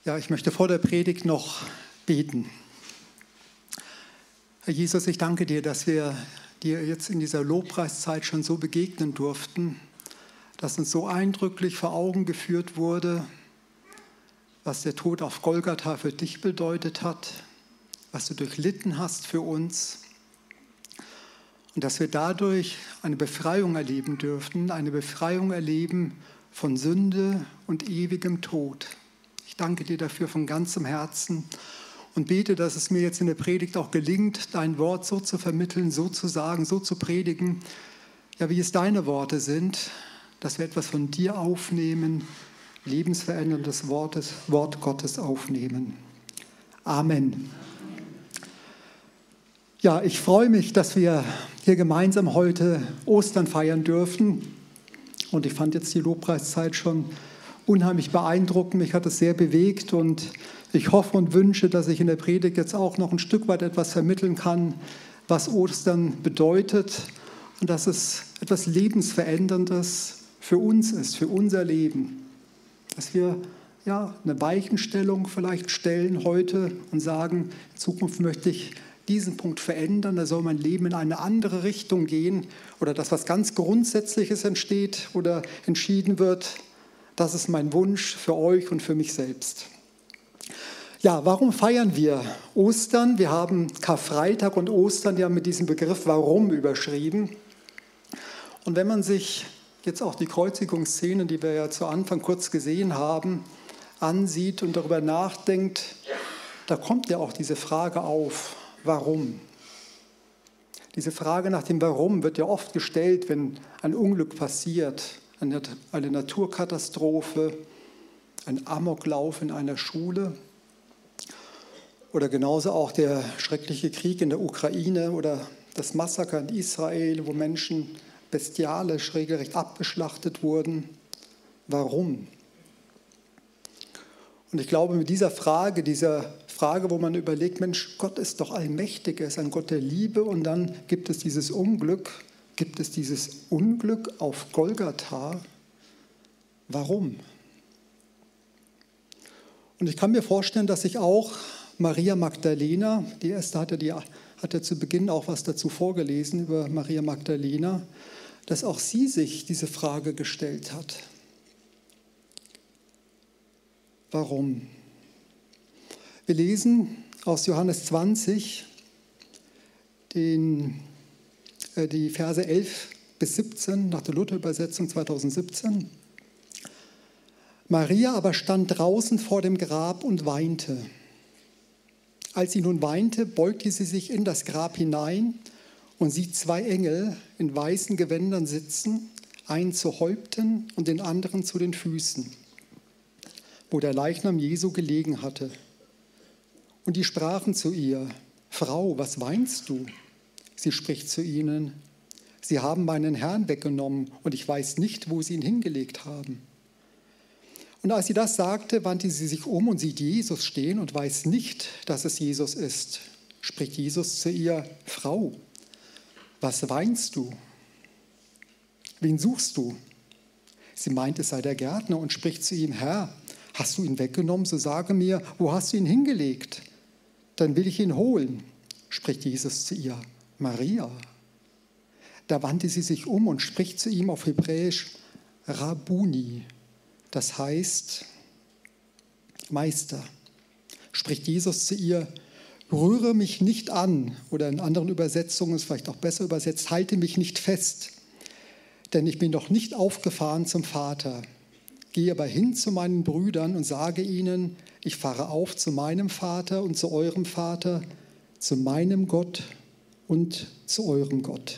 Ja, ich möchte vor der Predigt noch beten. Herr Jesus, ich danke dir, dass wir dir jetzt in dieser Lobpreiszeit schon so begegnen durften, dass uns so eindrücklich vor Augen geführt wurde, was der Tod auf Golgatha für dich bedeutet hat, was du durchlitten hast für uns und dass wir dadurch eine Befreiung erleben dürften, eine Befreiung erleben von Sünde und ewigem Tod. Ich danke dir dafür von ganzem Herzen und bete, dass es mir jetzt in der Predigt auch gelingt, dein Wort so zu vermitteln, so zu sagen, so zu predigen, ja, wie es deine Worte sind, dass wir etwas von dir aufnehmen, lebensveränderndes Wort Gottes aufnehmen. Amen. Ja, ich freue mich, dass wir hier gemeinsam heute Ostern feiern dürfen. Und ich fand jetzt die Lobpreiszeit schon unheimlich beeindruckend. Mich hat es sehr bewegt und ich hoffe und wünsche, dass ich in der Predigt jetzt auch noch ein Stück weit etwas vermitteln kann, was Ostern bedeutet und dass es etwas Lebensveränderndes für uns ist, für unser Leben. Dass wir eine Weichenstellung vielleicht stellen heute und sagen, in Zukunft möchte ich diesen Punkt verändern, da soll mein Leben in eine andere Richtung gehen oder dass was ganz Grundsätzliches entsteht oder entschieden wird. Das ist mein Wunsch für euch und für mich selbst. Ja, warum feiern wir Ostern? Wir haben Karfreitag und Ostern ja mit diesem Begriff Warum überschrieben. Und wenn man sich jetzt auch die Kreuzigungsszenen, die wir ja zu Anfang kurz gesehen haben, ansieht und darüber nachdenkt, da kommt ja auch diese Frage auf, warum? Diese Frage nach dem Warum wird ja oft gestellt, wenn ein Unglück passiert, eine Naturkatastrophe, ein Amoklauf in einer Schule oder genauso auch der schreckliche Krieg in der Ukraine oder das Massaker in Israel, wo Menschen bestialisch regelrecht abgeschlachtet wurden. Warum? Und ich glaube, mit dieser Frage, wo man überlegt, Mensch, Gott ist doch allmächtig, er ist ein Gott der Liebe und dann gibt es dieses Unglück auf Golgatha? Warum? Und ich kann mir vorstellen, dass sich auch Maria Magdalena, die erste hat ja zu Beginn auch was dazu vorgelesen über Maria Magdalena, dass auch sie sich diese Frage gestellt hat. Warum? Wir lesen aus Johannes 20 die Verse 11 bis 17 nach der Luther-Übersetzung 2017. Maria aber stand draußen vor dem Grab und weinte. Als sie nun weinte, beugte sie sich in das Grab hinein und sieht zwei Engel in weißen Gewändern sitzen, einen zu Häupten und den anderen zu den Füßen, wo der Leichnam Jesu gelegen hatte. Und die sprachen zu ihr: Frau, was weinst du? Sie spricht zu ihnen: Sie haben meinen Herrn weggenommen und ich weiß nicht, wo sie ihn hingelegt haben. Und als sie das sagte, wandte sie sich um und sieht Jesus stehen und weiß nicht, dass es Jesus ist. Spricht Jesus zu ihr: Frau, was weinst du? Wen suchst du? Sie meint, es sei der Gärtner und spricht zu ihm: Herr, hast du ihn weggenommen, so sage mir, wo hast du ihn hingelegt? Dann will ich ihn holen. Spricht Jesus zu ihr: Maria. Da wandte sie sich um und spricht zu ihm auf Hebräisch: Rabbuni. Das heißt Meister. Spricht Jesus zu ihr: Rühre mich nicht an, oder in anderen Übersetzungen ist vielleicht auch besser übersetzt: Halte mich nicht fest, denn ich bin noch nicht aufgefahren zum Vater. Gehe aber hin zu meinen Brüdern und sage ihnen: Ich fahre auf zu meinem Vater und zu eurem Vater, zu meinem Gott und zu eurem Gott.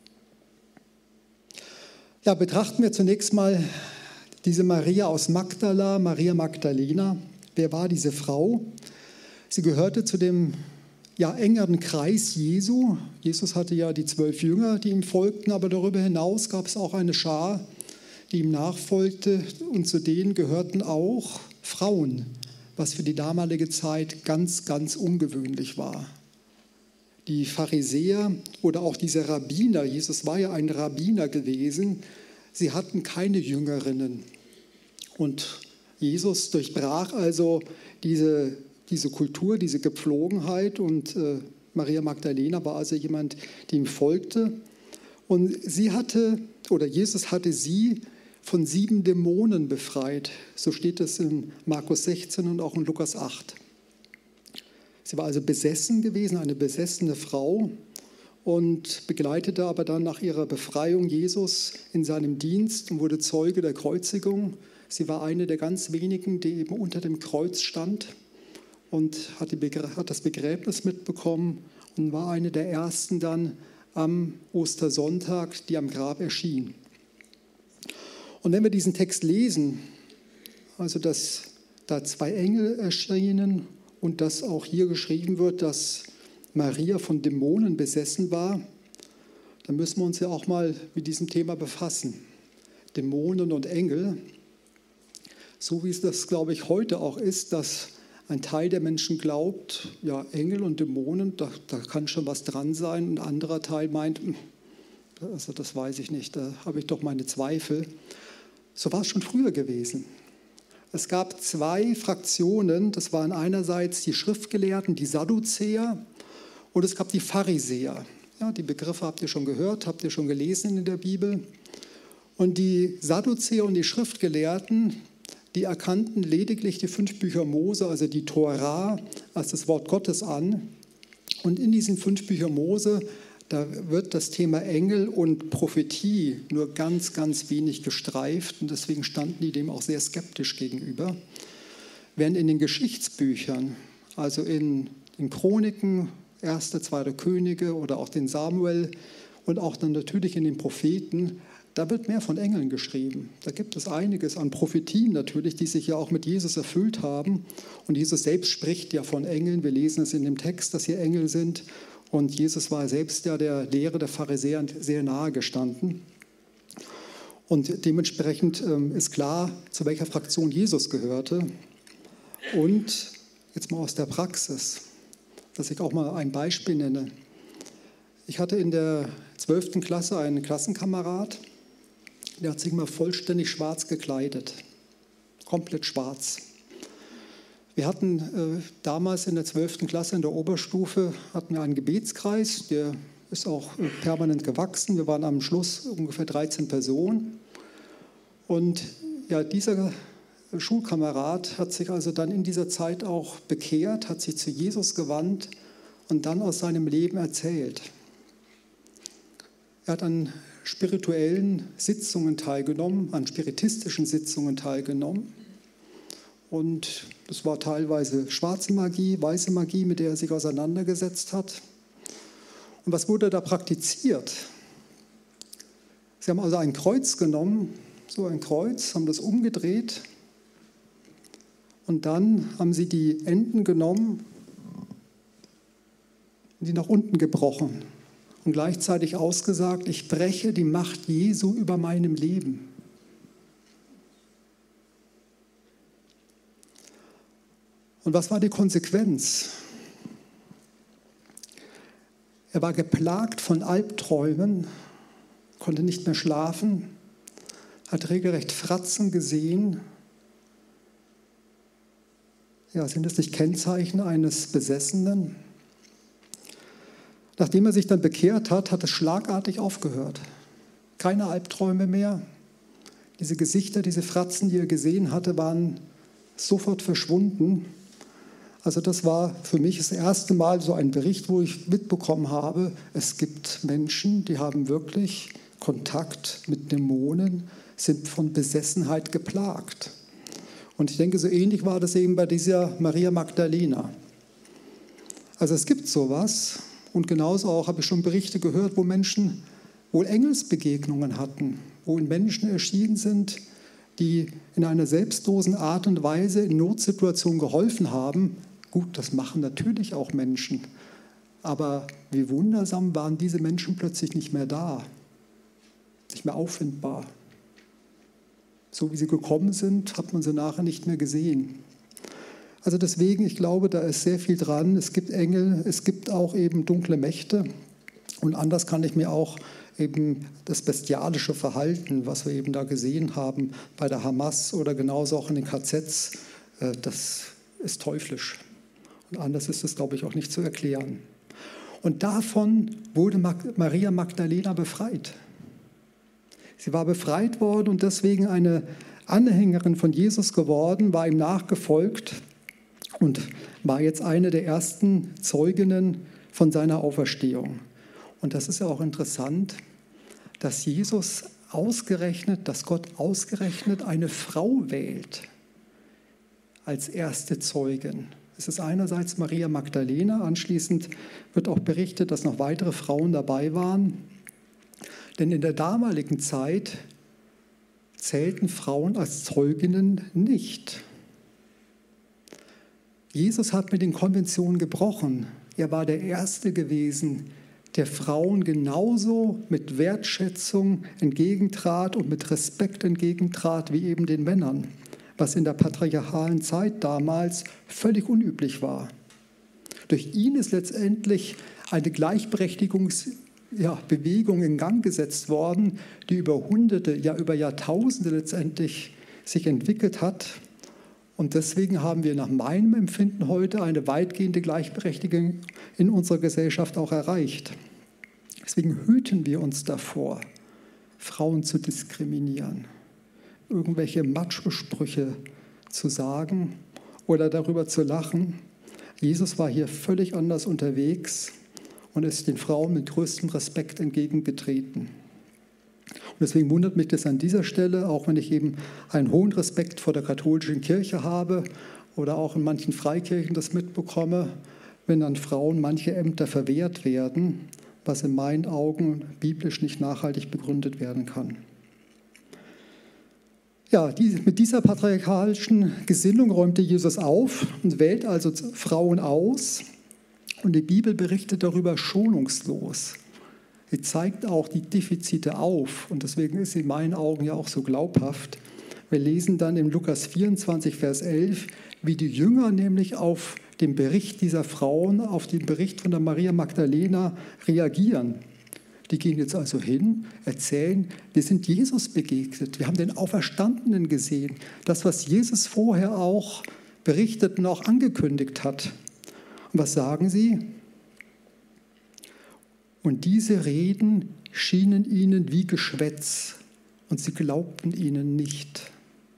Ja, betrachten wir zunächst mal diese Maria aus Magdala, Maria Magdalena. Wer war diese Frau? Sie gehörte zu dem engeren Kreis Jesu. Jesus hatte ja die 12 Jünger, die ihm folgten, aber darüber hinaus gab es auch eine Schar, die ihm nachfolgte, und zu denen gehörten auch Frauen, was für die damalige Zeit ganz, ganz ungewöhnlich war. Die Pharisäer oder auch diese Rabbiner, Jesus war ja ein Rabbiner gewesen, sie hatten keine Jüngerinnen. Und Jesus durchbrach also diese Kultur, diese Gepflogenheit und Maria Magdalena war also jemand, die ihm folgte. Und Jesus hatte sie von 7 Dämonen befreit. So steht es in Markus 16 und auch in Lukas 8. Sie war also besessen gewesen, eine besessene Frau und begleitete aber dann nach ihrer Befreiung Jesus in seinem Dienst und wurde Zeuge der Kreuzigung. Sie war eine der ganz wenigen, die eben unter dem Kreuz stand und hat das Begräbnis mitbekommen und war eine der ersten dann am Ostersonntag, die am Grab erschien. Und wenn wir diesen Text lesen, also dass da 2 Engel erschienen und dass auch hier geschrieben wird, dass Maria von Dämonen besessen war, dann müssen wir uns ja auch mal mit diesem Thema befassen. Dämonen und Engel, so wie es das, glaube ich, heute auch ist, dass ein Teil der Menschen glaubt, ja, Engel und Dämonen, da kann schon was dran sein. Ein anderer Teil meint, also das weiß ich nicht, da habe ich doch meine Zweifel. So war es schon früher gewesen. Es gab 2 Fraktionen, das waren einerseits die Schriftgelehrten, die Sadduzäer, und es gab die Pharisäer. Ja, die Begriffe habt ihr schon gehört, habt ihr schon gelesen in der Bibel. Und die Sadduzäer und die Schriftgelehrten, die erkannten lediglich die 5 Bücher Mose, also die Tora, als das Wort Gottes an. Und in diesen 5 Bücher Mose, da wird das Thema Engel und Prophetie nur ganz, ganz wenig gestreift. Und deswegen standen die dem auch sehr skeptisch gegenüber. Während in den Geschichtsbüchern, also in den Chroniken, 1., 2. Könige oder auch den Samuel und auch dann natürlich in den Propheten, da wird mehr von Engeln geschrieben. Da gibt es einiges an Prophetien natürlich, die sich ja auch mit Jesus erfüllt haben. Und Jesus selbst spricht ja von Engeln. Wir lesen es in dem Text, dass hier Engel sind. Und Jesus war selbst ja der Lehre der Pharisäer sehr nahe gestanden. Und dementsprechend ist klar, zu welcher Fraktion Jesus gehörte. Und jetzt mal aus der Praxis, dass ich auch mal ein Beispiel nenne. Ich hatte in der 12. Klasse einen Klassenkamerad, der hat sich mal vollständig schwarz gekleidet, komplett schwarz. Wir hatten damals in der 12. Klasse in der Oberstufe hatten wir einen Gebetskreis, der ist auch permanent gewachsen. Wir waren am Schluss ungefähr 13 Personen. Und ja, dieser Schulkamerad hat sich also dann in dieser Zeit auch bekehrt, hat sich zu Jesus gewandt und dann aus seinem Leben erzählt. Er hat an spirituellen Sitzungen teilgenommen, an spiritistischen Sitzungen teilgenommen. Und das war teilweise schwarze Magie, weiße Magie, mit der er sich auseinandergesetzt hat. Und was wurde da praktiziert? Sie haben also ein Kreuz genommen, so ein Kreuz, haben das umgedreht und dann haben sie die Enden genommen und die nach unten gebrochen und gleichzeitig ausgesagt, ich breche die Macht Jesu über meinem Leben. Und was war die Konsequenz? Er war geplagt von Albträumen, konnte nicht mehr schlafen, hat regelrecht Fratzen gesehen. Ja, sind das nicht Kennzeichen eines Besessenen? Nachdem er sich dann bekehrt hat, hat es schlagartig aufgehört. Keine Albträume mehr. Diese Gesichter, diese Fratzen, die er gesehen hatte, waren sofort verschwunden. Also das war für mich das erste Mal so ein Bericht, wo ich mitbekommen habe, es gibt Menschen, die haben wirklich Kontakt mit Dämonen, sind von Besessenheit geplagt. Und ich denke, so ähnlich war das eben bei dieser Maria Magdalena. Also es gibt sowas und genauso auch habe ich schon Berichte gehört, wo Menschen wohl Engelsbegegnungen hatten, wo Menschen erschienen sind, die in einer selbstlosen Art und Weise in Notsituationen geholfen haben. Gut, das machen natürlich auch Menschen, aber wie wundersam waren diese Menschen plötzlich nicht mehr da, nicht mehr auffindbar. So wie sie gekommen sind, hat man sie nachher nicht mehr gesehen. Also deswegen, ich glaube, da ist sehr viel dran. Es gibt Engel, es gibt auch eben dunkle Mächte. Und anders kann ich mir auch eben das bestialische Verhalten, was wir eben da gesehen haben bei der Hamas oder genauso auch in den KZs, das ist teuflisch. Und anders ist es, glaube ich, auch nicht zu erklären. Und davon wurde Maria Magdalena befreit. Sie war befreit worden und deswegen eine Anhängerin von Jesus geworden, war ihm nachgefolgt und war jetzt eine der ersten Zeuginnen von seiner Auferstehung. Und das ist ja auch interessant, dass Gott ausgerechnet eine Frau wählt als erste Zeugin. Es ist einerseits Maria Magdalena, anschließend wird auch berichtet, dass noch weitere Frauen dabei waren. Denn in der damaligen Zeit zählten Frauen als Zeuginnen nicht. Jesus hat mit den Konventionen gebrochen. Er war der Erste gewesen, der Frauen genauso mit Wertschätzung entgegentrat und mit Respekt entgegentrat wie eben den Männern, was in der patriarchalen Zeit damals völlig unüblich war. Durch ihn ist letztendlich eine Gleichberechtigungsbewegung in Gang gesetzt worden, die über Hunderte, ja über Jahrtausende letztendlich sich entwickelt hat. Und deswegen haben wir nach meinem Empfinden heute eine weitgehende Gleichberechtigung in unserer Gesellschaft auch erreicht. Deswegen hüten wir uns davor, Frauen zu diskriminieren, irgendwelche Macho-Sprüche zu sagen oder darüber zu lachen. Jesus war hier völlig anders unterwegs und ist den Frauen mit größtem Respekt entgegengetreten. Und deswegen wundert mich das an dieser Stelle, auch wenn ich eben einen hohen Respekt vor der katholischen Kirche habe oder auch in manchen Freikirchen das mitbekomme, wenn an Frauen manche Ämter verwehrt werden, was in meinen Augen biblisch nicht nachhaltig begründet werden kann. Ja, mit dieser patriarchalischen Gesinnung räumte Jesus auf und wählt also Frauen aus. Und die Bibel berichtet darüber schonungslos. Sie zeigt auch die Defizite auf und deswegen ist sie in meinen Augen ja auch so glaubhaft. Wir lesen dann in Lukas 24, Vers 11, wie die Jünger nämlich auf den Bericht dieser Frauen, auf den Bericht von der Maria Magdalena reagieren. Die gehen jetzt also hin, erzählen, wir sind Jesus begegnet, wir haben den Auferstandenen gesehen. Das, was Jesus vorher auch berichtet und auch angekündigt hat. Und was sagen sie? Und diese Reden schienen ihnen wie Geschwätz und sie glaubten ihnen nicht.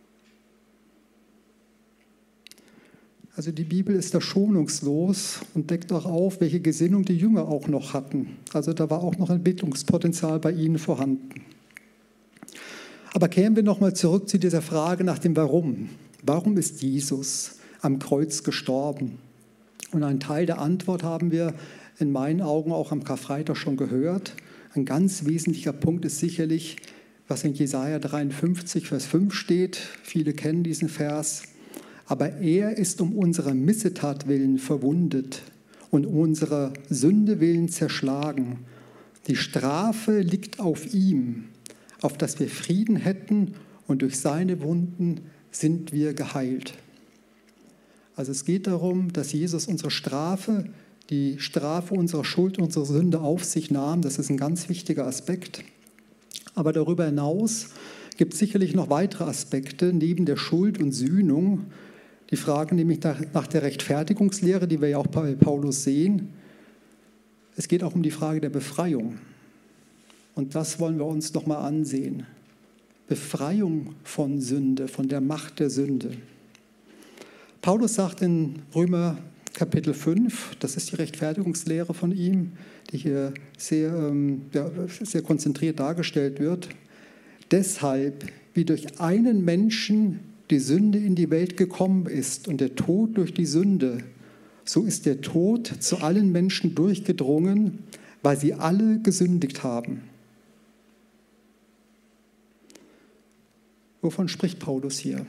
Also die Bibel ist da schonungslos und deckt auch auf, welche Gesinnung die Jünger auch noch hatten. Also da war auch noch Entwicklungspotenzial bei ihnen vorhanden. Aber kehren wir nochmal zurück zu dieser Frage nach dem Warum. Warum ist Jesus am Kreuz gestorben? Und einen Teil der Antwort haben wir in meinen Augen auch am Karfreitag schon gehört. Ein ganz wesentlicher Punkt ist sicherlich, was in Jesaja 53, Vers 5 steht. Viele kennen diesen Vers. Aber er ist um unserer Missetat willen verwundet und um unserer Sünde willen zerschlagen. Die Strafe liegt auf ihm, auf dass wir Frieden hätten, und durch seine Wunden sind wir geheilt. Also es geht darum, dass Jesus unsere Strafe, die Strafe unserer Schuld, unserer Sünde auf sich nahm. Das ist ein ganz wichtiger Aspekt. Aber darüber hinaus gibt es sicherlich noch weitere Aspekte neben der Schuld und Sühnung. Die Frage nämlich nach der Rechtfertigungslehre, die wir ja auch bei Paulus sehen. Es geht auch um die Frage der Befreiung. Und das wollen wir uns noch mal ansehen. Befreiung von Sünde, von der Macht der Sünde. Paulus sagt in Römer Kapitel 5, das ist die Rechtfertigungslehre von ihm, die hier sehr konzentriert dargestellt wird. Deshalb, wie durch einen Menschen die Sünde in die Welt gekommen ist und der Tod durch die Sünde, so ist der Tod zu allen Menschen durchgedrungen, weil sie alle gesündigt haben. Wovon spricht Paulus hier?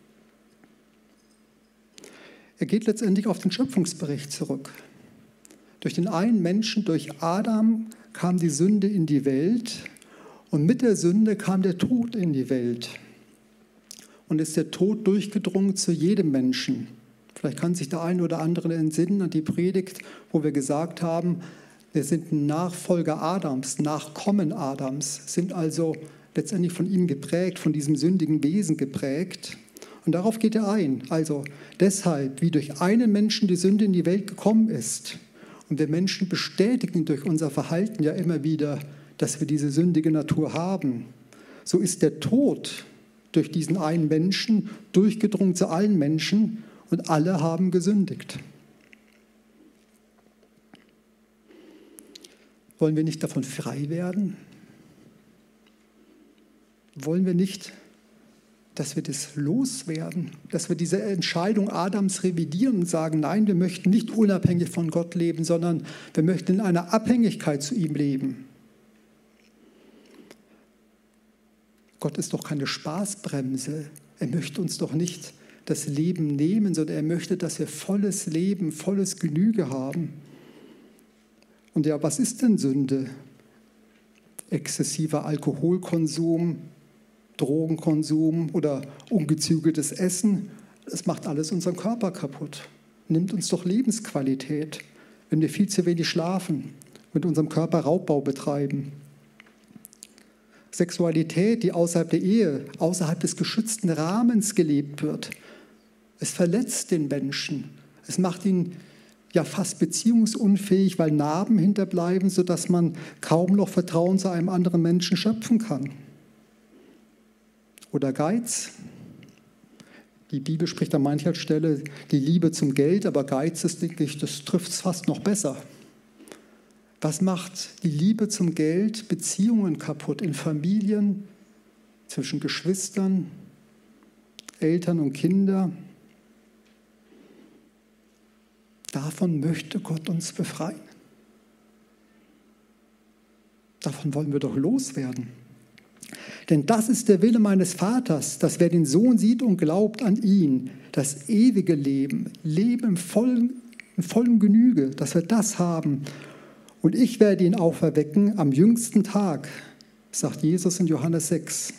Er geht letztendlich auf den Schöpfungsbericht zurück. Durch den einen Menschen, durch Adam, kam die Sünde in die Welt und mit der Sünde kam der Tod in die Welt. Und ist der Tod durchgedrungen zu jedem Menschen. Vielleicht kann sich der eine oder andere entsinnen an die Predigt, wo wir gesagt haben, Wir sind Nachfolger Adams, Nachkommen Adams, sind also letztendlich von ihm geprägt, von diesem sündigen Wesen geprägt. Und darauf geht er ein. Also deshalb, wie durch einen Menschen die Sünde in die Welt gekommen ist, und wir Menschen bestätigen durch unser Verhalten ja immer wieder, dass wir diese sündige Natur haben, so ist der Tod durch diesen einen Menschen durchgedrungen zu allen Menschen und alle haben gesündigt. Wollen wir nicht davon frei werden? Wollen wir nicht, dass wir das loswerden, dass wir diese Entscheidung Adams revidieren und sagen, nein, wir möchten nicht unabhängig von Gott leben, sondern wir möchten in einer Abhängigkeit zu ihm leben. Gott ist doch keine Spaßbremse. Er möchte uns doch nicht das Leben nehmen, sondern er möchte, dass wir volles Leben, volles Genüge haben. Und ja, was ist denn Sünde? Exzessiver Alkoholkonsum, Drogenkonsum oder ungezügeltes Essen, das macht alles unseren Körper kaputt. Nimmt uns doch Lebensqualität, wenn wir viel zu wenig schlafen, mit unserem Körper Raubbau betreiben. Sexualität, die außerhalb der Ehe, außerhalb des geschützten Rahmens gelebt wird. Es verletzt den Menschen. Es macht ihn ja fast beziehungsunfähig, weil Narben hinterbleiben, sodass man kaum noch Vertrauen zu einem anderen Menschen schöpfen kann. Oder Geiz. Die Bibel spricht an mancher Stelle die Liebe zum Geld, aber Geiz ist, denke ich, das trifft es fast noch besser. Was macht die Liebe zum Geld? Beziehungen kaputt in Familien, zwischen Geschwistern, Eltern und Kindern. Davon möchte Gott uns befreien. Davon wollen wir doch loswerden. Denn das ist der Wille meines Vaters, dass wer den Sohn sieht und glaubt an ihn, das ewige Leben, Leben im vollen Genüge, dass wir das haben. Und ich werde ihn auferwecken am jüngsten Tag, sagt Jesus in Johannes 6.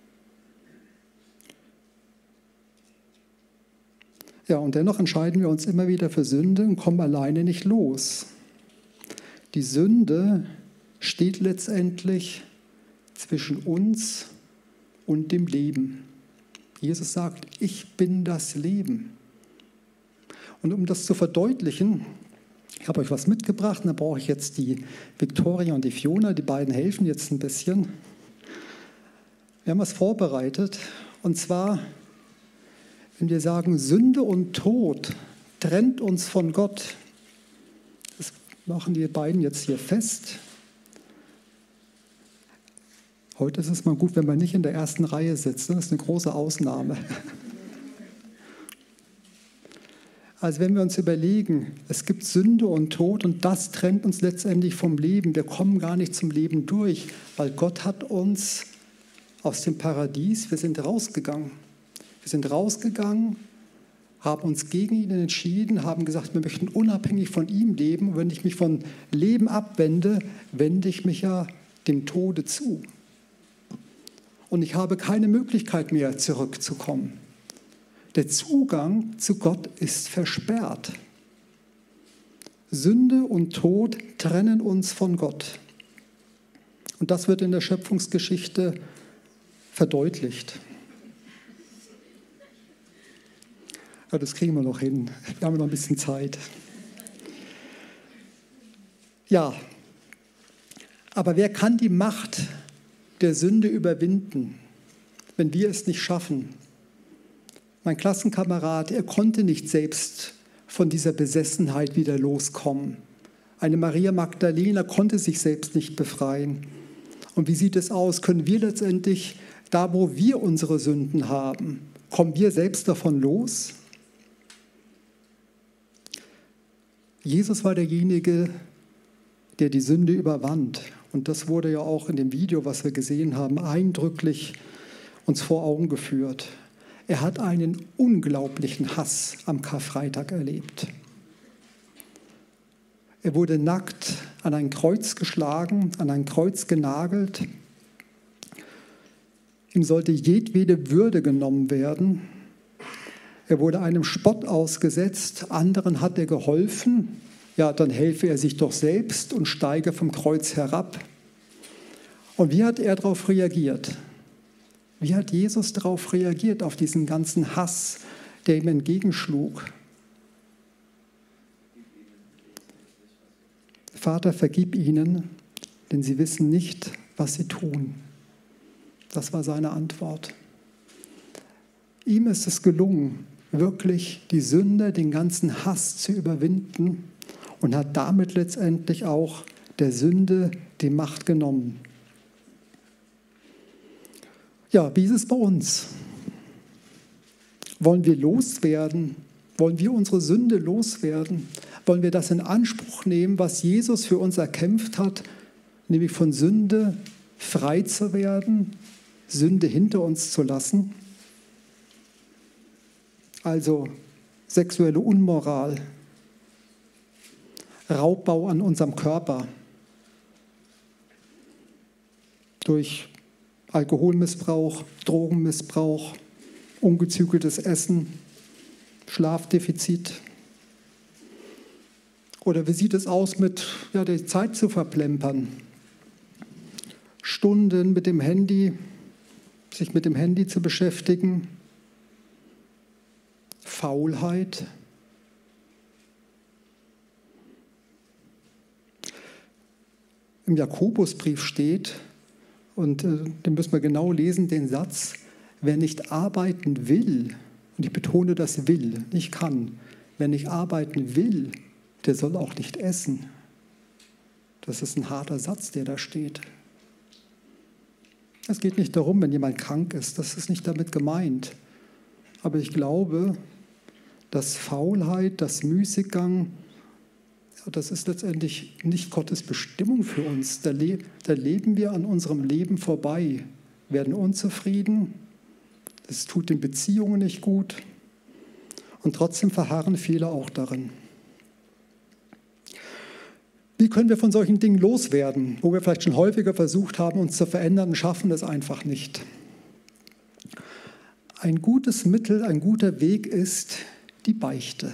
Ja, und dennoch entscheiden wir uns immer wieder für Sünde und kommen alleine nicht los. Die Sünde steht letztendlich zwischen uns und dem Leben. Jesus sagt, ich bin das Leben. Und um das zu verdeutlichen, ich habe euch was mitgebracht, und da brauche ich jetzt die Victoria und die Fiona, die beiden helfen jetzt ein bisschen. Wir haben was vorbereitet, und zwar, wenn wir sagen, Sünde und Tod trennt uns von Gott. Das machen die beiden jetzt hier fest. Heute ist es mal gut, wenn man nicht in der ersten Reihe sitzt. Das ist eine große Ausnahme. Also wenn wir uns überlegen, es gibt Sünde und Tod und das trennt uns letztendlich vom Leben. Wir kommen gar nicht zum Leben durch, weil Gott hat uns aus dem Paradies, wir sind rausgegangen. Wir sind rausgegangen, haben uns gegen ihn entschieden, haben gesagt, wir möchten unabhängig von ihm leben. Und wenn ich mich von Leben abwende, wende ich mich ja dem Tode zu. Und ich habe keine Möglichkeit mehr, zurückzukommen. Der Zugang zu Gott ist versperrt. Sünde und Tod trennen uns von Gott. Und das wird in der Schöpfungsgeschichte verdeutlicht. Ja, das kriegen wir noch hin. Wir haben noch ein bisschen Zeit. Ja, aber wer kann die Macht der Sünde überwinden, wenn wir es nicht schaffen? Mein Klassenkamerad, er konnte nicht selbst von dieser Besessenheit wieder loskommen. Eine Maria Magdalena konnte sich selbst nicht befreien. Und wie sieht es aus? Können wir letztendlich, da wo wir unsere Sünden haben, kommen wir selbst davon los? Jesus war derjenige, der die Sünde überwand. Und das wurde ja auch in dem Video, was wir gesehen haben, eindrücklich uns vor Augen geführt. Er hat einen unglaublichen Hass am Karfreitag erlebt. Er wurde nackt an ein Kreuz geschlagen, an ein Kreuz genagelt. Ihm sollte jedwede Würde genommen werden. Er wurde einem Spott ausgesetzt, anderen hat er geholfen, ja, dann helfe er sich doch selbst und steige vom Kreuz herab. Und wie hat er darauf reagiert? Wie hat Jesus darauf reagiert, auf diesen ganzen Hass, der ihm entgegenschlug? Vater, vergib ihnen, denn sie wissen nicht, was sie tun. Das war seine Antwort. Ihm ist es gelungen, wirklich die Sünde, den ganzen Hass zu überwinden und hat damit letztendlich auch der Sünde die Macht genommen. Ja, wie ist es bei uns? Wollen wir loswerden? Wollen wir unsere Sünde loswerden? Wollen wir das in Anspruch nehmen, was Jesus für uns erkämpft hat, nämlich von Sünde frei zu werden, Sünde hinter uns zu lassen? Also sexuelle Unmoral, Raubbau an unserem Körper durch Alkoholmissbrauch, Drogenmissbrauch, ungezügeltes Essen, Schlafdefizit. Oder wie sieht es aus mit der Zeit zu verplempern? Stunden mit dem Handy, sich mit dem Handy zu beschäftigen. Faulheit. Im Jakobusbrief steht, und den müssen wir genau lesen, den Satz, wer nicht arbeiten will, und ich betone das will, nicht kann, wer nicht arbeiten will, der soll auch nicht essen. Das ist ein harter Satz, der da steht. Es geht nicht darum, wenn jemand krank ist, das ist nicht damit gemeint. Aber ich glaube, dass Faulheit, das Müßiggang, das ist letztendlich nicht Gottes Bestimmung für uns. Da leben wir an unserem Leben vorbei, werden unzufrieden, es tut den Beziehungen nicht gut und trotzdem verharren viele auch darin. Wie können wir von solchen Dingen loswerden, wo wir vielleicht schon häufiger versucht haben, uns zu verändern und schaffen es einfach nicht? Ein gutes Mittel, ein guter Weg ist die Beichte.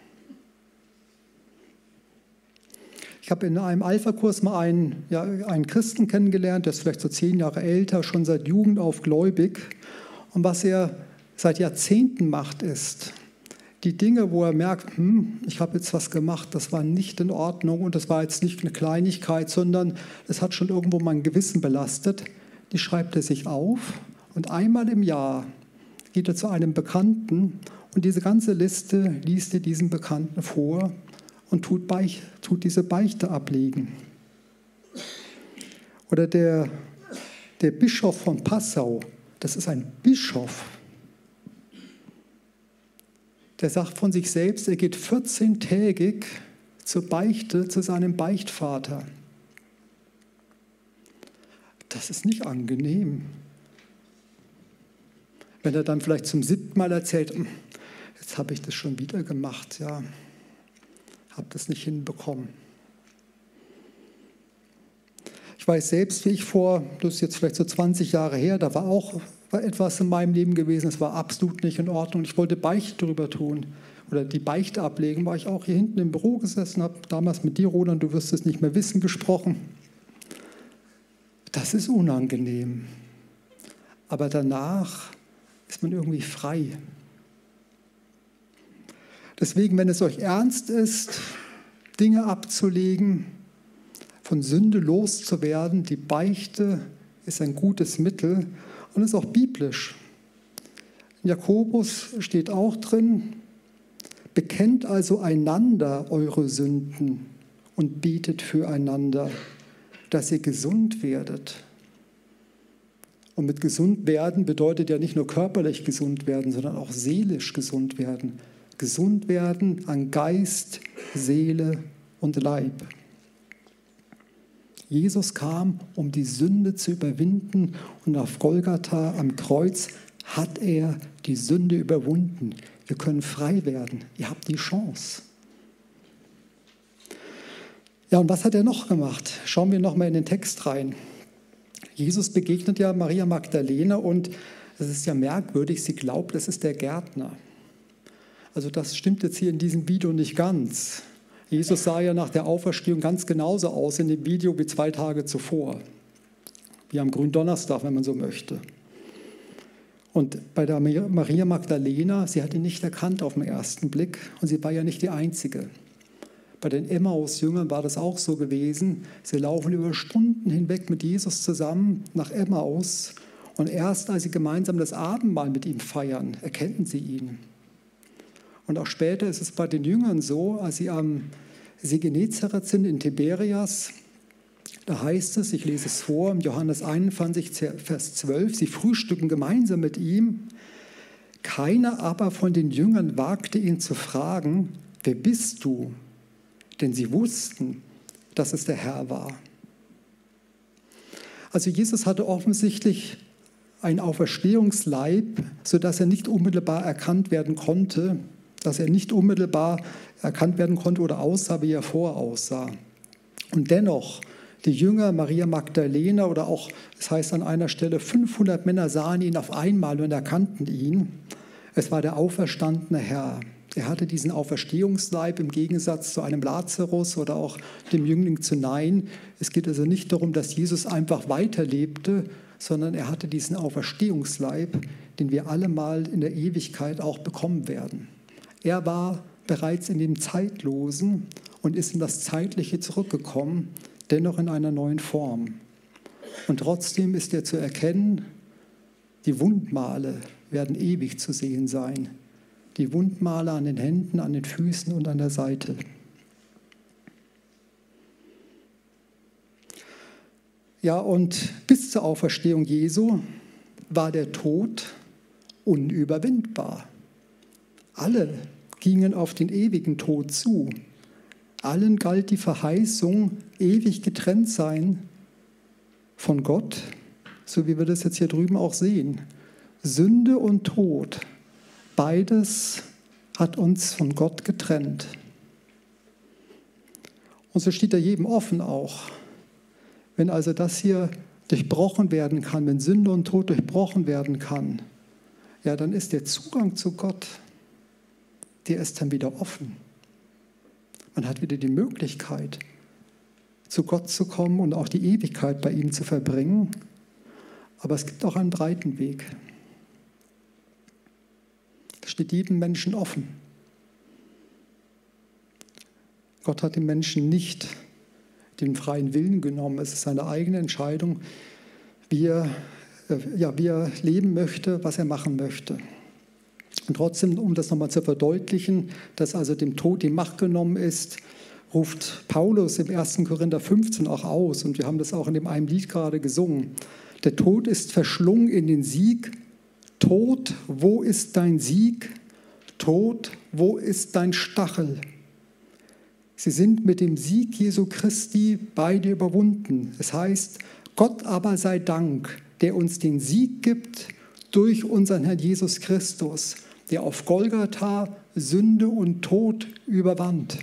Ich habe in einem Alpha-Kurs mal einen Christen kennengelernt, der ist vielleicht so 10 Jahre älter, schon seit Jugend auf gläubig. Und was er seit Jahrzehnten macht, ist, die Dinge, wo er merkt, ich habe jetzt was gemacht, das war nicht in Ordnung und das war jetzt nicht eine Kleinigkeit, sondern es hat schon irgendwo mein Gewissen belastet, die schreibt er sich auf und einmal im Jahr geht er zu einem Bekannten und diese ganze Liste liest er diesem Bekannten vor und tut diese Beichte ablegen. Oder der Bischof von Passau, das ist ein Bischof, der sagt von sich selbst, er geht 14-tägig zur Beichte zu seinem Beichtvater. Das ist nicht angenehm. Wenn er dann vielleicht zum 7. Mal erzählt, jetzt habe ich das schon wieder gemacht, ja, habe das nicht hinbekommen. Ich weiß selbst, wie ich das ist jetzt vielleicht so 20 Jahre her, da war etwas in meinem Leben gewesen, es war absolut nicht in Ordnung. Ich wollte Beichte darüber tun oder die Beichte ablegen, war ich auch hier hinten im Büro gesessen, habe damals mit dir, Roland, du wirst es nicht mehr wissen, gesprochen. Das ist unangenehm. Aber danach ist man irgendwie frei. Deswegen, wenn es euch ernst ist, Dinge abzulegen, von Sünde loszuwerden, die Beichte ist ein gutes Mittel und ist auch biblisch. In Jakobus steht auch drin, bekennt also einander eure Sünden und betet füreinander, dass ihr gesund werdet. Und mit gesund werden bedeutet ja nicht nur körperlich gesund werden, sondern auch seelisch gesund werden. Gesund werden an Geist, Seele und Leib. Jesus kam, um die Sünde zu überwinden und auf Golgatha am Kreuz hat er die Sünde überwunden. Wir können frei werden. Ihr habt die Chance. Ja, und was hat er noch gemacht? Schauen wir noch mal in den Text rein. Jesus begegnet ja Maria Magdalena und es ist ja merkwürdig, sie glaubt, es ist der Gärtner. Also das stimmt jetzt hier in diesem Video nicht ganz. Jesus sah ja nach der Auferstehung ganz genauso aus in dem Video wie 2 Tage zuvor. Wie am Gründonnerstag, wenn man so möchte. Und bei der Maria Magdalena, sie hat ihn nicht erkannt auf den ersten Blick und sie war ja nicht die Einzige. Bei den Emmaus-Jüngern war das auch so gewesen. Sie laufen über Stunden hinweg mit Jesus zusammen nach Emmaus und erst als sie gemeinsam das Abendmahl mit ihm feiern, erkennen sie ihn. Und auch später ist es bei den Jüngern so, als sie am See Genezareth sind in Tiberias, da heißt es, ich lese es vor, im Johannes 21, Vers 12, sie frühstücken gemeinsam mit ihm. Keiner aber von den Jüngern wagte ihn zu fragen, wer bist du? Denn sie wussten, dass es der Herr war. Also Jesus hatte offensichtlich einen Auferstehungsleib, sodass er nicht unmittelbar erkannt werden konnte, oder aussah, wie er vorher aussah. Und dennoch, die Jünger, Maria Magdalena oder auch, es heißt an einer Stelle, 500 Männer sahen ihn auf einmal und erkannten ihn. Es war der auferstandene Herr. Er hatte diesen Auferstehungsleib im Gegensatz zu einem Lazarus oder auch dem Jüngling zu Nain. Es geht also nicht darum, dass Jesus einfach weiterlebte, sondern er hatte diesen Auferstehungsleib, den wir alle mal in der Ewigkeit auch bekommen werden. Er war bereits in dem Zeitlosen und ist in das Zeitliche zurückgekommen, dennoch in einer neuen Form. Und trotzdem ist er zu erkennen, die Wundmale werden ewig zu sehen sein. Die Wundmale an den Händen, an den Füßen und an der Seite. Ja, und bis zur Auferstehung Jesu war der Tod unüberwindbar. Alle gingen auf den ewigen Tod zu. Allen galt die Verheißung, ewig getrennt sein von Gott, so wie wir das jetzt hier drüben auch sehen. Sünde und Tod, beides hat uns von Gott getrennt. Und so steht da jedem offen auch. Wenn also das hier durchbrochen werden kann, wenn Sünde und Tod durchbrochen werden kann, ja, dann ist der Zugang zu Gott, der ist dann wieder offen. Man hat wieder die Möglichkeit, zu Gott zu kommen und auch die Ewigkeit bei ihm zu verbringen. Aber es gibt auch einen breiten Weg. Das steht jedem Menschen offen. Gott hat dem Menschen nicht den freien Willen genommen. Es ist seine eigene Entscheidung, wie er leben möchte, was er machen möchte. Und trotzdem, um das nochmal zu verdeutlichen, dass also dem Tod die Macht genommen ist, ruft Paulus im 1. Korinther 15 auch aus. Und wir haben das auch in dem einen Lied gerade gesungen. Der Tod ist verschlungen in den Sieg. Tod, wo ist dein Sieg? Tod, wo ist dein Stachel? Sie sind mit dem Sieg Jesu Christi beide überwunden. Es heißt, Gott aber sei Dank, der uns den Sieg gibt durch unseren Herrn Jesus Christus, der auf Golgatha Sünde und Tod überwand.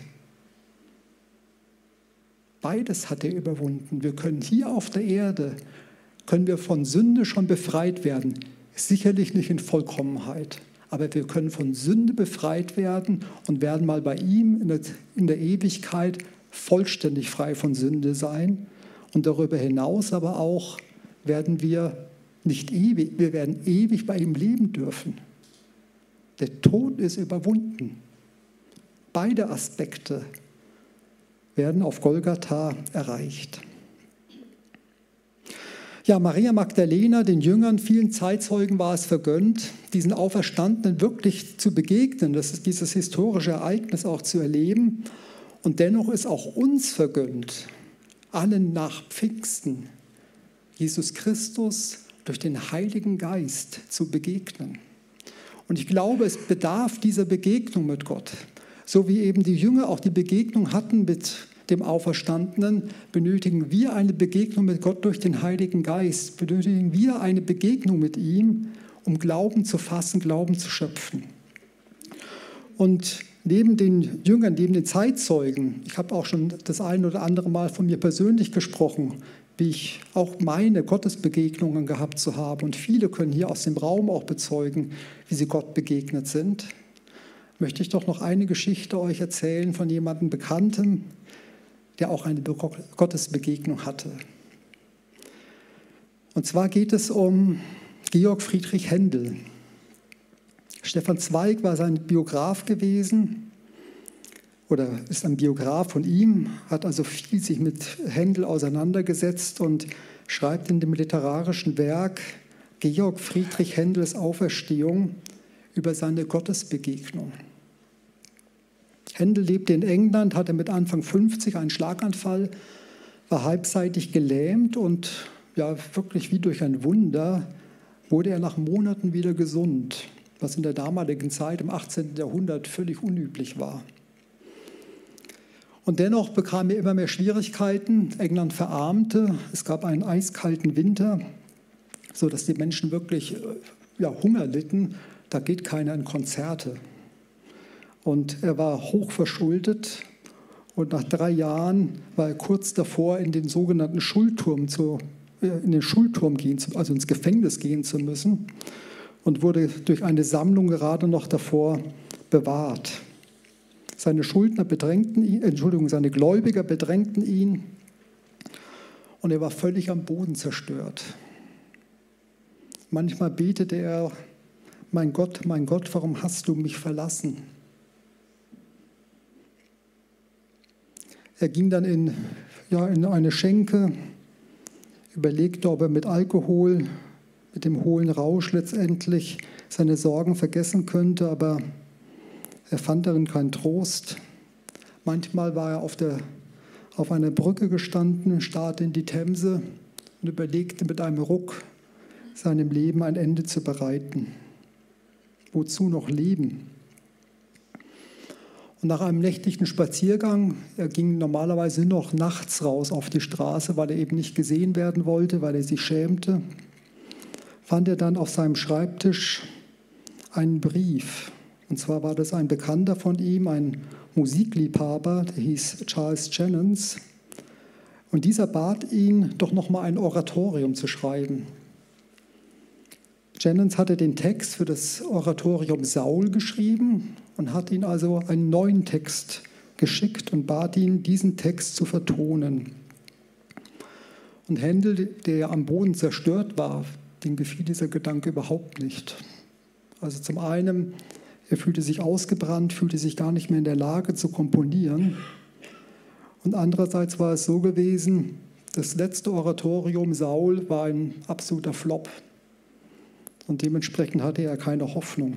Beides hat er überwunden. Wir können hier auf der Erde, können wir von Sünde schon befreit werden. Sicherlich nicht in Vollkommenheit, aber wir können von Sünde befreit werden und werden mal bei ihm in der Ewigkeit vollständig frei von Sünde sein. Und darüber hinaus aber auch werden wir werden ewig bei ihm leben dürfen. Der Tod ist überwunden. Beide Aspekte werden auf Golgatha erreicht. Ja, Maria Magdalena, den Jüngern, vielen Zeitzeugen war es vergönnt, diesen Auferstandenen wirklich zu begegnen, das ist dieses historische Ereignis auch zu erleben. Und dennoch ist auch uns vergönnt, allen nach Pfingsten, Jesus Christus durch den Heiligen Geist zu begegnen. Und ich glaube, es bedarf dieser Begegnung mit Gott. So wie eben die Jünger auch die Begegnung hatten mit dem Auferstandenen, benötigen wir eine Begegnung mit Gott durch den Heiligen Geist. Benötigen wir eine Begegnung mit ihm, um Glauben zu fassen, Glauben zu schöpfen. Und neben den Jüngern, neben den Zeitzeugen, ich habe auch schon das ein oder andere Mal von mir persönlich gesprochen, wie ich auch meine Gottesbegegnungen gehabt zu haben. Und viele können hier aus dem Raum auch bezeugen, wie sie Gott begegnet sind. möchte ich doch noch eine Geschichte euch erzählen von jemandem Bekanntem, der auch eine Gottesbegegnung hatte. Und zwar geht es um Georg Friedrich Händel. Stefan Zweig war sein Biograf gewesen oder ist ein Biograf von ihm, hat also viel sich mit Händel auseinandergesetzt und schreibt in dem literarischen Werk Georg Friedrich Händels Auferstehung über seine Gottesbegegnung. Händel lebte in England, hatte mit Anfang 50 einen Schlaganfall, war halbseitig gelähmt und ja, wirklich wie durch ein Wunder wurde er nach Monaten wieder gesund, was in der damaligen Zeit, im 18. Jahrhundert, völlig unüblich war. Und dennoch bekam er immer mehr Schwierigkeiten. England verarmte, es gab einen eiskalten Winter, sodass die Menschen wirklich Hunger litten. Da geht keiner in Konzerte. Und er war hoch verschuldet. Und nach 3 Jahren war er kurz davor, in den sogenannten Schuldturm gehen, also ins Gefängnis gehen zu müssen. Und wurde durch eine Sammlung gerade noch davor bewahrt. Seine Gläubiger bedrängten ihn. Und er war völlig am Boden zerstört. Manchmal betete er: Mein Gott, warum hast du mich verlassen? Er ging dann in eine Schenke, überlegte, ob er mit Alkohol, mit dem hohlen Rausch letztendlich seine Sorgen vergessen könnte, aber er fand darin keinen Trost. Manchmal war er auf einer Brücke gestanden, starrte in die Themse und überlegte mit einem Ruck, seinem Leben ein Ende zu bereiten. Wozu noch leben? Und nach einem nächtlichen Spaziergang, er ging normalerweise noch nachts raus auf die Straße, weil er eben nicht gesehen werden wollte, weil er sich schämte, fand er dann auf seinem Schreibtisch einen Brief. Und zwar war das ein Bekannter von ihm, ein Musikliebhaber, der hieß Charles Jennens. Und dieser bat ihn, doch noch mal ein Oratorium zu schreiben. Jennens hatte den Text für das Oratorium Saul geschrieben und hat ihn also einen neuen Text geschickt und bat ihn, diesen Text zu vertonen. Und Händel, der ja am Boden zerstört war, dem gefiel dieser Gedanke überhaupt nicht. Also zum einen, er fühlte sich ausgebrannt, fühlte sich gar nicht mehr in der Lage zu komponieren. Und andererseits war es so gewesen, das letzte Oratorium Saul war ein absoluter Flop. Und dementsprechend hatte er keine Hoffnung.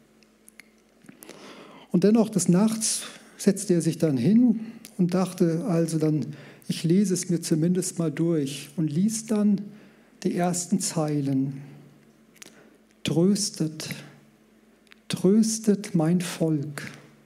Und dennoch des Nachts setzte er sich dann hin und dachte, also dann, ich lese es mir zumindest mal durch und liest dann die ersten Zeilen. Tröstet, tröstet mein Volk.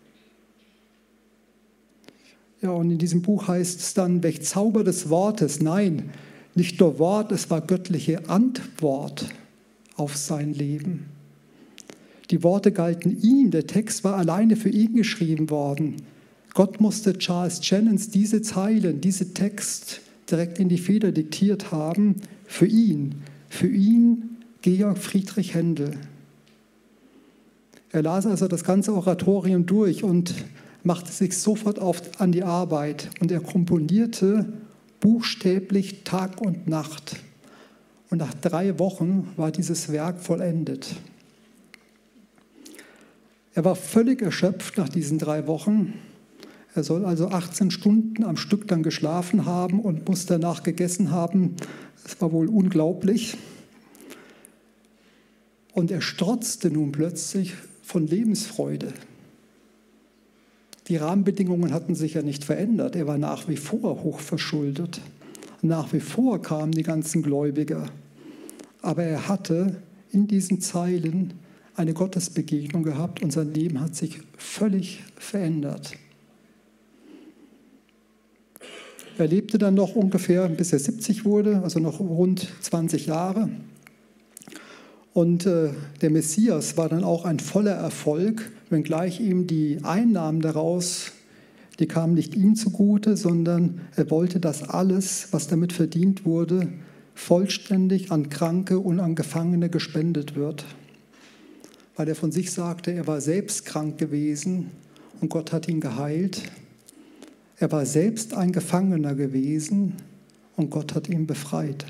Ja, und in diesem Buch heißt es dann, welch Zauber des Wortes, nein, nicht nur Wort, es war göttliche Antwort auf sein Leben. Die Worte galten ihm, der Text war alleine für ihn geschrieben worden. Gott musste Charles Jennens diese Zeilen, diesen Text direkt in die Feder diktiert haben, für ihn Georg Friedrich Händel. Er las also das ganze Oratorium durch und machte sich sofort an die Arbeit und er komponierte buchstäblich Tag und Nacht. Und nach 3 Wochen war dieses Werk vollendet. Er war völlig erschöpft nach diesen 3 Wochen. Er soll also 18 Stunden am Stück dann geschlafen haben und muss danach gegessen haben. Das war wohl unglaublich. Und er strotzte nun plötzlich von Lebensfreude. Die Rahmenbedingungen hatten sich ja nicht verändert. Er war nach wie vor hochverschuldet. Nach wie vor kamen die ganzen Gläubiger. Aber er hatte in diesen Zeilen eine Gottesbegegnung gehabt und sein Leben hat sich völlig verändert. Er lebte dann noch ungefähr, bis er 70 wurde, also noch rund 20 Jahre. Und der Messias war dann auch ein voller Erfolg, wenngleich ihm die Einnahmen daraus, die kamen nicht ihm zugute, sondern er wollte, dass alles, was damit verdient wurde, vollständig an Kranke und an Gefangene gespendet wird. weil er von sich sagte, er war selbst krank gewesen und Gott hat ihn geheilt. Er war selbst ein Gefangener gewesen und Gott hat ihn befreit.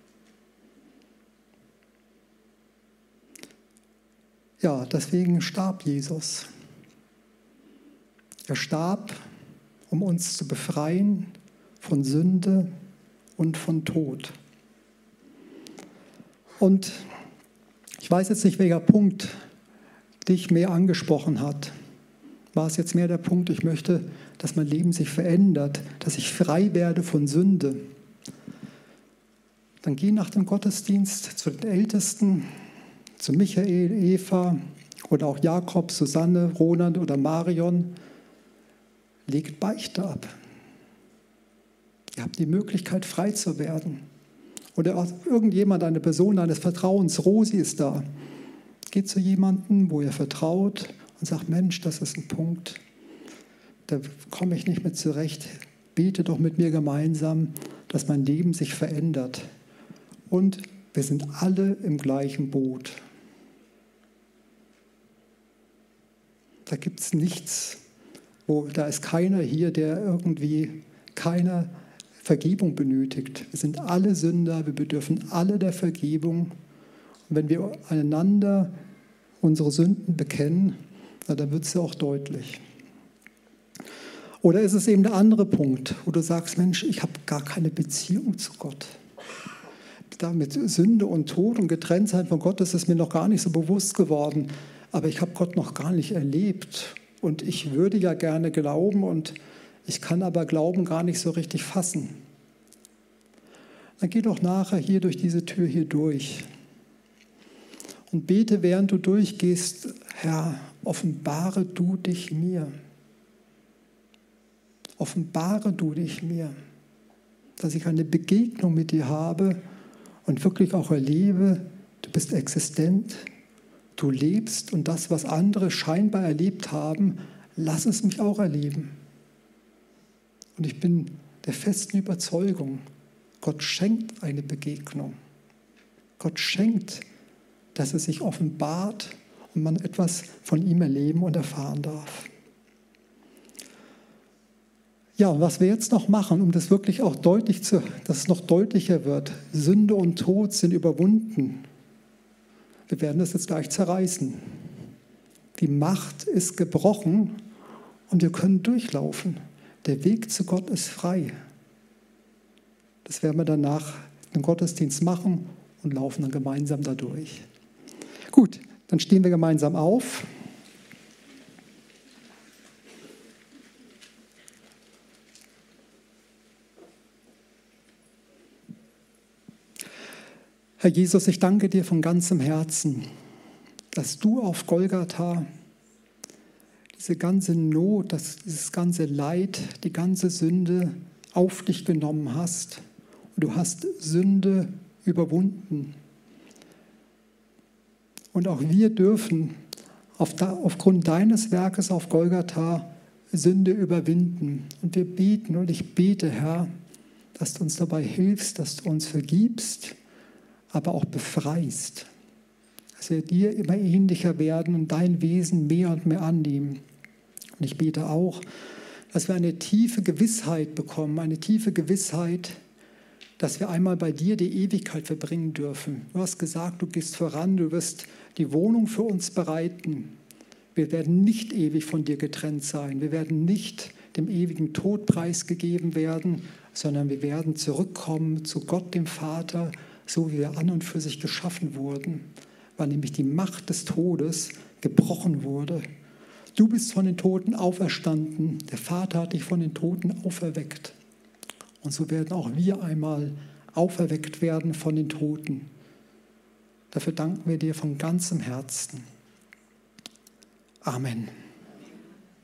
Ja, deswegen starb Jesus. Er starb, um uns zu befreien von Sünde und von Tod. Und ich weiß jetzt nicht, welcher Punkt dich mehr angesprochen hat. War es jetzt mehr der Punkt, ich möchte, dass mein Leben sich verändert, dass ich frei werde von Sünde? Dann geh nach dem Gottesdienst zu den Ältesten, zu Michael, Eva oder auch Jakob, Susanne, Roland oder Marion. Legt Beichte ab. Ihr habt die Möglichkeit, frei zu werden. Oder auch irgendjemand, eine Person deines Vertrauens, Rosi ist da. Geht zu jemandem, wo ihr vertraut und sagt, Mensch, das ist ein Punkt, da komme ich nicht mit zurecht. Bete doch mit mir gemeinsam, dass mein Leben sich verändert. Und wir sind alle im gleichen Boot. Da gibt es nichts, da ist keiner hier, der irgendwie keine Vergebung benötigt. Wir sind alle Sünder, wir bedürfen alle der Vergebung. Und wenn wir einander unsere Sünden bekennen, dann wird es ja auch deutlich. Oder ist es eben der andere Punkt, wo du sagst, Mensch, ich habe gar keine Beziehung zu Gott. Damit Sünde und Tod und Getrenntheit von Gott, das ist mir noch gar nicht so bewusst geworden. Aber ich habe Gott noch gar nicht erlebt. Und ich würde ja gerne glauben und ich kann aber Glauben gar nicht so richtig fassen. Dann geh doch nachher hier durch diese Tür hier durch. Und bete, während du durchgehst, Herr, offenbare du dich mir. Offenbare du dich mir. Dass ich eine Begegnung mit dir habe und wirklich auch erlebe, du bist existent, du lebst und das, was andere scheinbar erlebt haben, lass es mich auch erleben. Und ich bin der festen Überzeugung, Gott schenkt eine Begegnung. Gott schenkt, dass es sich offenbart und man etwas von ihm erleben und erfahren darf. Ja, und was wir jetzt noch machen, um das wirklich auch dass es noch deutlicher wird, Sünde und Tod sind überwunden. Wir werden das jetzt gleich zerreißen. Die Macht ist gebrochen und wir können durchlaufen. Der Weg zu Gott ist frei. Das werden wir danach im Gottesdienst machen und laufen dann gemeinsam da durch. Gut, dann stehen wir gemeinsam auf. Herr Jesus, ich danke dir von ganzem Herzen, dass du auf Golgatha diese ganze Not, dieses ganze Leid, die ganze Sünde auf dich genommen hast. Und du hast Sünde überwunden. Und auch wir dürfen aufgrund deines Werkes auf Golgatha Sünde überwinden. Und wir beten und ich bete, Herr, dass du uns dabei hilfst, dass du uns vergibst, aber auch befreist. Dass wir dir immer ähnlicher werden und dein Wesen mehr und mehr annehmen. Und ich bete auch, dass wir eine tiefe Gewissheit bekommen, eine tiefe Gewissheit, dass wir einmal bei dir die Ewigkeit verbringen dürfen. Du hast gesagt, du gehst voran, du wirst die Wohnung für uns bereiten. Wir werden nicht ewig von dir getrennt sein. Wir werden nicht dem ewigen Tod preisgegeben werden, sondern wir werden zurückkommen zu Gott, dem Vater, so wie wir an und für sich geschaffen wurden, weil nämlich die Macht des Todes gebrochen wurde. Du bist von den Toten auferstanden, der Vater hat dich von den Toten auferweckt. Und so werden auch wir einmal auferweckt werden von den Toten. Dafür danken wir dir von ganzem Herzen. Amen.